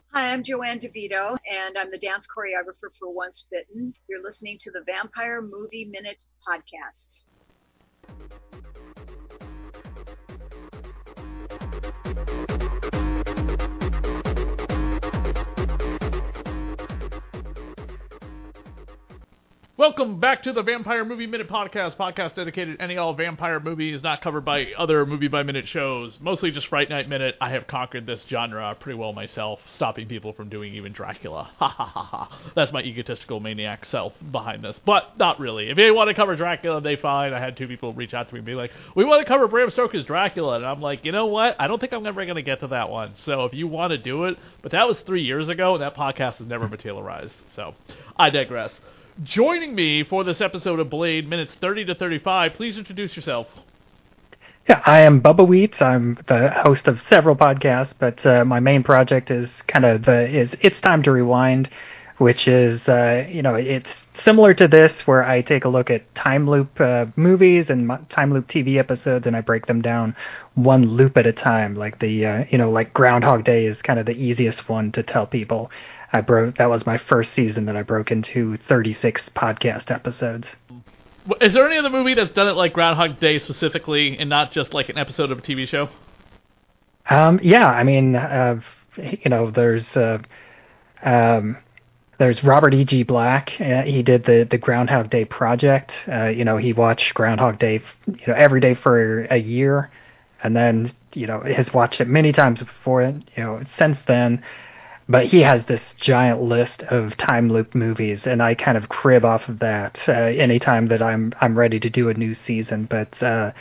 Hi, I'm Joanne DeVito, and I'm the dance choreographer for Once Bitten. You're listening to the Vampire Movie Minute podcast. Welcome back to the Vampire Movie Minute podcast dedicated to any all vampire movies not covered by other movie by minute shows. Mostly just Fright Night Minute. I have conquered this genre pretty well myself, stopping people from doing even Dracula. Ha ha ha ha. That's my egotistical maniac self behind this, but not really. If they want to cover Dracula, they fine. I had two people reach out to me and be like, "We want to cover Bram Stoker's Dracula," and I'm like, you know what? I don't think I'm ever going to get to that one. So if you want to do it, but that was 3 years ago, and that podcast has never materialized. So I digress. Joining me for this episode of Blade, minutes 30 to 35, please introduce yourself. Yeah, I am Bubba Wheats. I'm the host of several podcasts, but my main project is It's Time to Rewind, which is it's similar to this, where I take a look at time loop movies and time loop TV episodes, and I break them down one loop at a time. Like like Groundhog Day is kind of the easiest one to tell people. That was my first season that I broke into 36 podcast episodes. Is there any other movie that's done it like Groundhog Day specifically, and not just like an episode of a TV show? Yeah, I mean, there's Robert E.G. Black. He did the Groundhog Day project. He watched Groundhog Day, every day for a year, and then, has watched it many times before it, since then. But he has this giant list of time loop movies, and I kind of crib off of that anytime that I'm ready to do a new season. But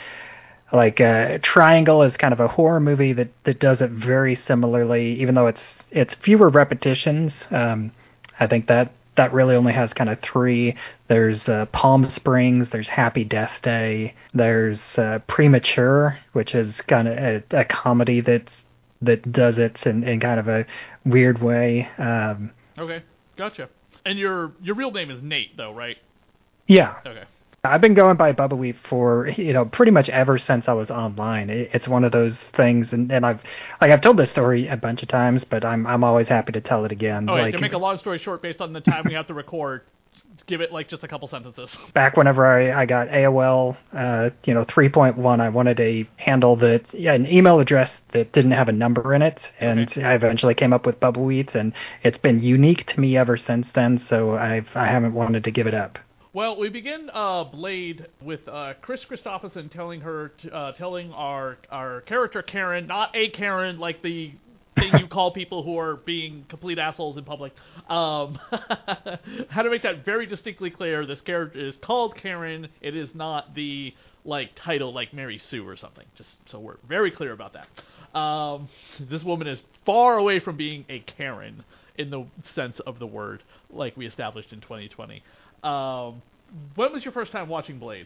Triangle is kind of a horror movie that does it very similarly, even though it's fewer repetitions. I think that really only has kind of three. There's Palm Springs, there's Happy Death Day, there's Premature, which is kind of a comedy that does it in kind of a weird way. Okay, gotcha. And your real name is Nate, though, right? Yeah. Okay. I've been going by Bubba Weep for, pretty much ever since I was online. It's one of those things, and I've told this story a bunch of times, but I'm always happy to tell it again. All right, to make a long story short, based on the time we have to record, give it like just a couple sentences. Back whenever I got AOL, 3.1, I wanted a handle an email address that didn't have a number in it, and okay. I eventually came up with Bubba Weeds, and it's been unique to me ever since then. So I haven't wanted to give it up. Well, we begin Blade with Chris Christopherson telling our character Karen, not a Karen like the thing you call people who are being complete assholes in public. How to make that very distinctly clear. This character is called Karen. It is not the title like Mary Sue or something. Just so we're very clear about that. This woman is far away from being a Karen in the sense of the word, like we established in 2020. When was your first time watching Blade?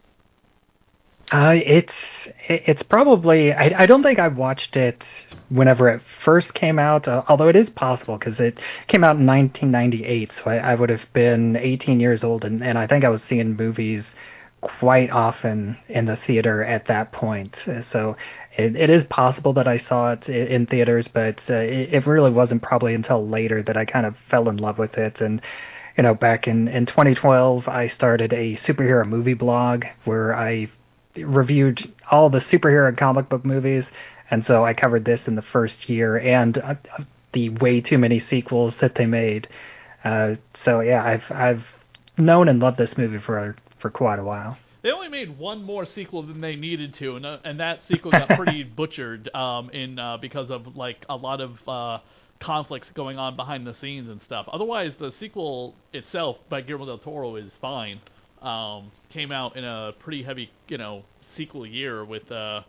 It's probably, I don't think I watched it whenever it first came out, although it is possible because it came out in 1998, so I would have been 18 years old, and I think I was seeing movies quite often in the theater at that point. So it is possible that I saw it in theaters, but it really wasn't probably until later that I kind of fell in love with it. And back in 2012, I started a superhero movie blog where I reviewed all the superhero comic book movies, and so I covered this in the first year and the way too many sequels that they made. So yeah, I've known and loved this movie for quite a while. They only made one more sequel than they needed to, and that sequel got pretty butchered because of a lot of conflicts going on behind the scenes and stuff. Otherwise, the sequel itself by Guillermo del Toro is fine. Came out in a pretty heavy, sequel year with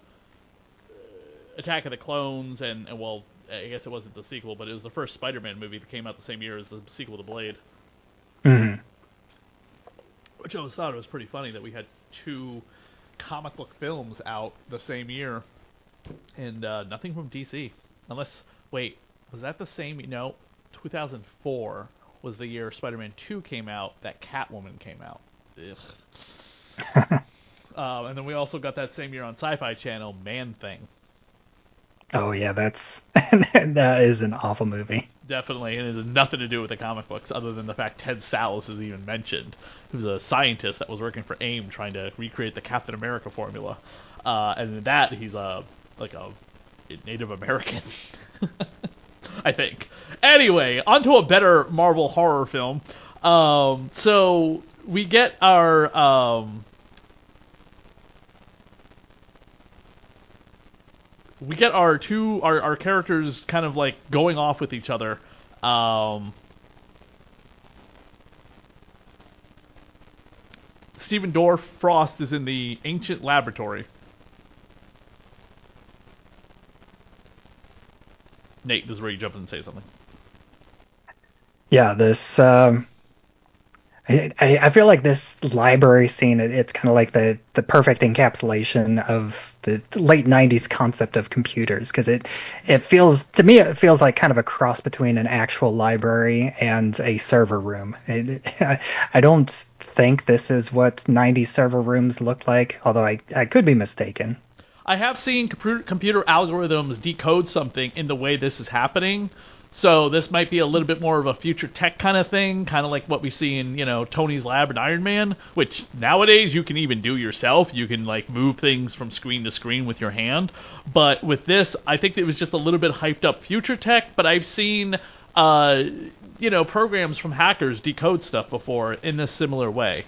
Attack of the Clones and well, I guess it wasn't the sequel, but it was the first Spider-Man movie that came out the same year as the sequel to Blade. Mm-hmm. Which I always thought it was pretty funny that we had two comic book films out the same year, and nothing from DC. Unless, wait, was that the same? No, 2004 was the year Spider-Man 2 came out, that Catwoman came out. Ugh. And then we also got that same year on Sci-Fi Channel, Man-Thing. Oh yeah, that's that is an awful movie. Definitely, and it has nothing to do with the comic books other than the fact Ted Sallis is even mentioned, who's a scientist that was working for AIM trying to recreate the Captain America formula. And in that, he's a Native American, I think. Anyway, onto a better Marvel horror film. So we get our our characters kind of like going off with each other. Stephen Dorff Frost is in the ancient laboratory. Nate, this is where you jump in and say something. Yeah, this I feel like this library scene, it's kind of like the perfect encapsulation of the late 90s concept of computers, because it feels, to me, it feels like kind of a cross between an actual library and a server room. I don't think this is what 90s server rooms look like, although I could be mistaken. I have seen computer algorithms decode something in the way this is happening. So this might be a little bit more of a future tech kind of thing, kind of like what we see in, Tony's Lab and Iron Man, which nowadays you can even do yourself. You can like move things from screen to screen with your hand. But with this, I think it was just a little bit hyped up future tech, but I've seen programs from hackers decode stuff before in a similar way.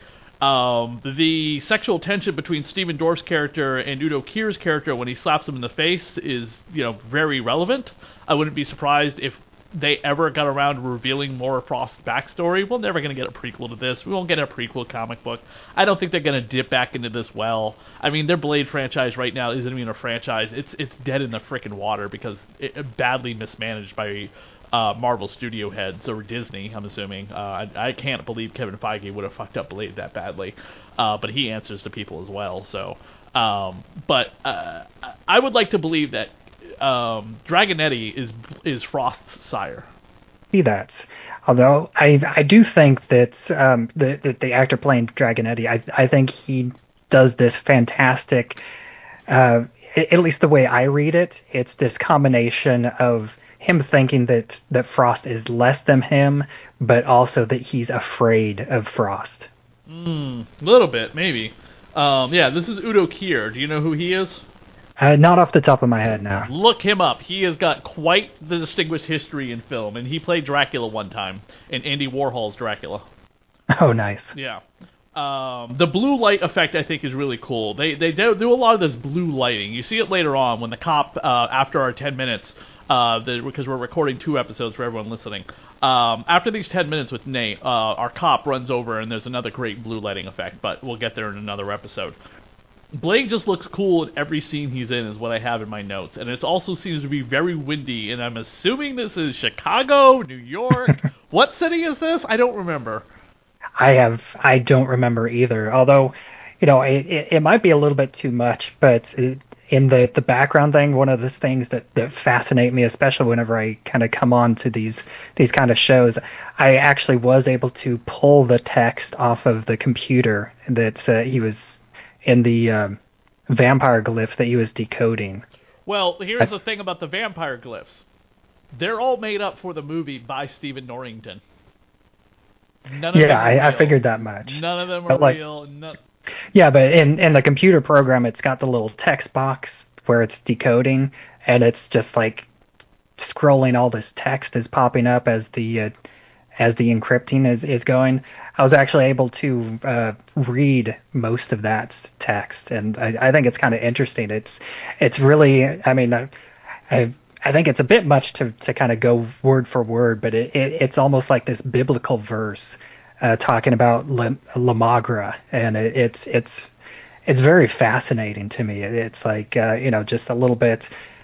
The sexual tension between Stephen Dorff's character and Udo Kier's character when he slaps him in the face is, very relevant. I wouldn't be surprised if they ever got around to revealing more of Frost's backstory. We're never going to get a prequel to this. We won't get a prequel comic book. I don't think they're going to dip back into this well. I mean, their Blade franchise right now isn't even a franchise. It's dead in the frickin' water because it badly mismanaged by Marvel studio heads, or Disney, I'm assuming. I can't believe Kevin Feige would have fucked up Blade that badly. But he answers to people as well. So, but I would like to believe that Dragonetti is Frost's sire. See that. Although I do think that the actor playing Dragonetti, I think he does this fantastic. At least the way I read it, it's this combination of him thinking that Frost is less than him, but also that he's afraid of Frost. A little bit, maybe. Yeah, this is Udo Kier. Do you know who he is? Not off the top of my head now. Look him up. He has got quite the distinguished history in film, and he played Dracula one time in Andy Warhol's Dracula. Oh, nice. Yeah. The blue light effect, I think, is really cool. They do a lot of this blue lighting. You see it later on when the cop, after our 10 minutes, because we're recording 2 episodes for everyone listening. After these 10 minutes with Nate, our cop runs over and there's another great blue lighting effect, but we'll get there in another episode. Blake just looks cool in every scene he's in is what I have in my notes, and it also seems to be very windy, and I'm assuming this is Chicago, New York. What city is this? I don't remember. I don't remember either, although, it might be a little bit too much, but in the background thing, one of the things that fascinate me, especially whenever I kind of come on to these kind of shows, I actually was able to pull the text off of the computer that he was in the vampire glyph that he was decoding. Well, here's the thing about the vampire glyphs. They're all made up for the movie by Stephen Norrington. None of them are real. I figured that much. None of them are real. Yeah, but in the computer program, it's got the little text box where it's decoding, and it's just like scrolling all this text is popping up as the encrypting is going. I was actually able to read most of that text, and I think it's kind of interesting. It's really, I mean, I think it's a bit much to kind of go word for word, but it's almost like this biblical verse talking about La Magra, and it's very fascinating to me. It's like just a little bit.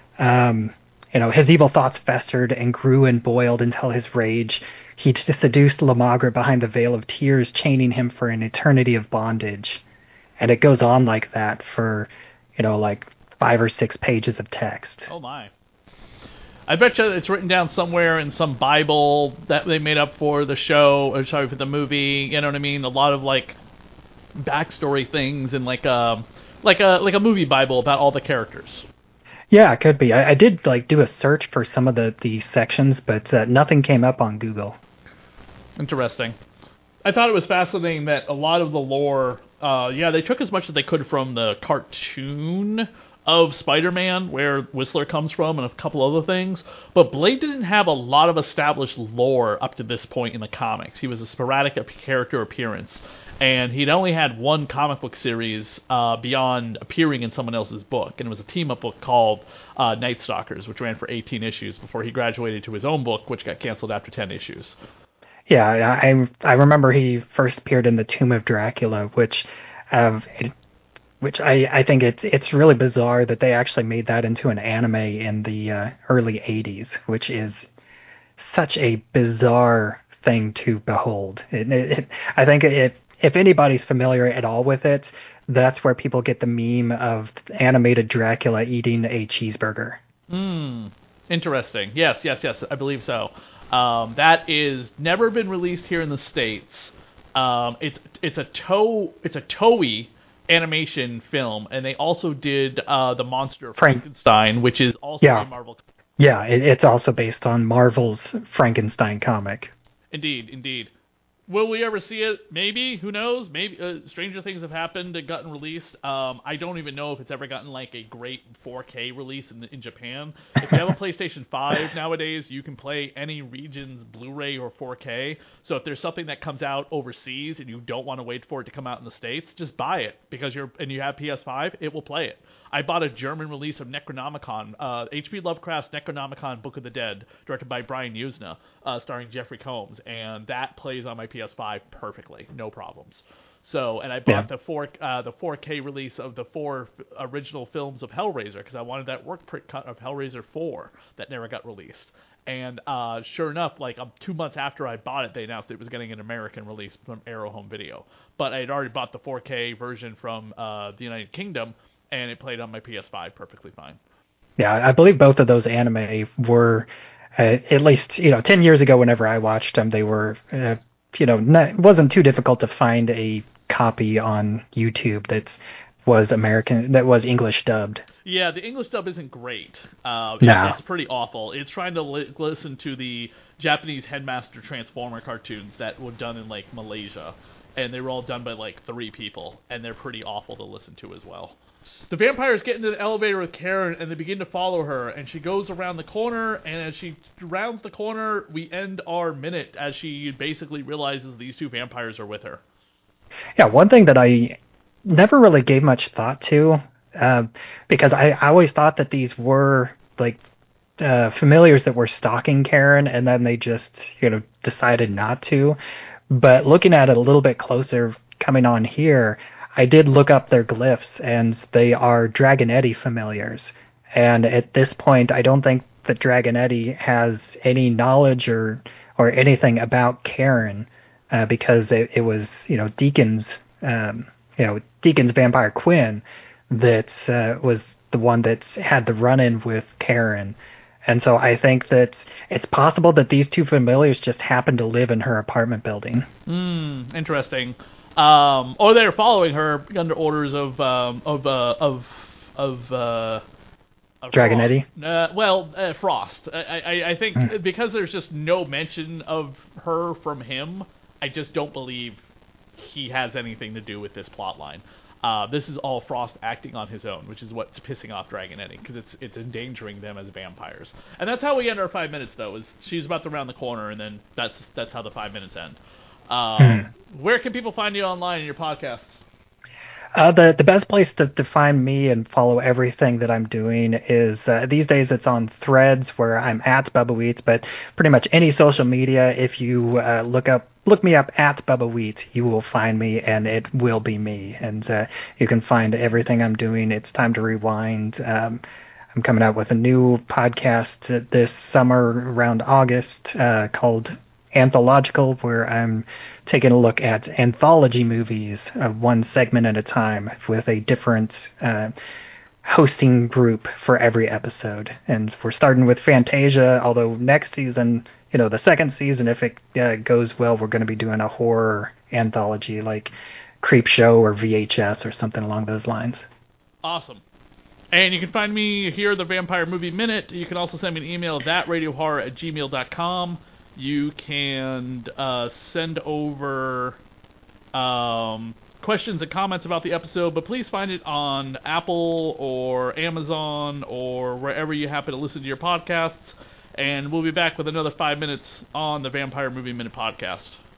His evil thoughts festered and grew and boiled until his rage. He seduced La Magra behind the veil of tears, chaining him for an eternity of bondage. And it goes on like that for, like 5 or 6 pages of text. Oh my. I bet you it's written down somewhere in some Bible that they made up for the show, or sorry, for the movie, you know what I mean? A lot of like backstory things and like a movie Bible about all the characters. Yeah, it could be. I did do a search for some of the sections, but nothing came up on Google. Interesting. I thought it was fascinating that a lot of the lore, they took as much as they could from the cartoon of Spider-Man, where Whistler comes from, and a couple other things, but Blade didn't have a lot of established lore up to this point in the comics. He was a sporadic character appearance, and he'd only had one comic book series beyond appearing in someone else's book, and it was a team-up book called Night Stalkers, which ran for 18 issues before he graduated to his own book, which got canceled after 10 issues. Yeah, I remember he first appeared in the Tomb of Dracula, which I think it's really bizarre that they actually made that into an anime in the early 80s, which is such a bizarre thing to behold. I think if anybody's familiar at all with it, that's where people get the meme of animated Dracula eating a cheeseburger. Interesting. Yes, I believe so. That is never been released here in the States. It's a Toei animation film, and they also did the Monster of Frankenstein, which is also a Marvel. Yeah, it's also based on Marvel's Frankenstein comic. Indeed. Will we ever see it? Maybe. Who knows? Maybe. Stranger things have happened and gotten released. I don't even know if it's ever gotten a great 4K release in Japan. If you have a PlayStation 5 nowadays, you can play any region's Blu-ray or 4K. So if there's something that comes out overseas and you don't want to wait for it to come out in the States, just buy it because you have PS5. It will play it. I bought a German release of Necronomicon, H.P. Lovecraft's Necronomicon Book of the Dead, directed by Brian Yuzna, starring Jeffrey Combs, and that plays on my PS5 perfectly, no problems. So, and I bought the 4K release of the 4 original films of Hellraiser because I wanted that work print cut of Hellraiser 4 that never got released. And sure enough, 2 months after I bought it, they announced it was getting an American release from Arrow Home Video. But I had already bought the 4K version from the United Kingdom, and it played on my PS5 perfectly fine. Yeah, I believe both of those anime were, at least 10 years ago. Whenever I watched them, they were, it wasn't too difficult to find a copy on YouTube that was English dubbed. Yeah, the English dub isn't great. No. It's pretty awful. It's trying to listen to the Japanese Headmaster Transformer cartoons that were done in Malaysia, and they were all done by 3 people, and they're pretty awful to listen to as well. The vampires get into the elevator with Karen, and they begin to follow her, and she goes around the corner, and as she rounds the corner, we end our minute as she basically realizes these 2 vampires are with her. Yeah, one thing that I never really gave much thought to, because I always thought that these were familiars that were stalking Karen, and then they just decided not to. But looking at it a little bit closer, coming on here, I did look up their glyphs, and they are Dragonetti familiars. And at this point, I don't think that Dragonetti has any knowledge or anything about Karen, because it was Deacon's vampire Quinn that was the one that had the run-in with Karen. And so I think that it's possible that these 2 familiars just happened to live in her apartment building. Interesting. Or they're following her under orders of Dragonetti? Frost. I think because there's just no mention of her from him, I just don't believe he has anything to do with this plot line. This is all Frost acting on his own, which is what's pissing off Dragonetti, because it's endangering them as vampires. And that's how we end our 5 minutes, though, is she's about to round the corner, and then that's how the 5 minutes end. Where can people find you online in your podcast? The best place to find me and follow everything that I'm doing is these days it's on Threads, where I'm at Bubba Wheats, but pretty much any social media, if you look me up at Bubba Wheats, you will find me, and it will be me. And you can find everything I'm doing. It's Time to Rewind. I'm coming out with a new podcast this summer around August called Anthological, where I'm taking a look at anthology movies, one segment at a time, with a different hosting group for every episode. And we're starting with Fantasia, although next season, the second season, if it goes well, we're going to be doing a horror anthology like Creepshow or VHS or something along those lines. Awesome. And you can find me here at the Vampire Movie Minute. You can also send me an email, thatradiohorror@gmail.com. You can send over questions and comments about the episode, but please find it on Apple or Amazon or wherever you happen to listen to your podcasts. And we'll be back with another 5 minutes on the Vampire Movie Minute podcast.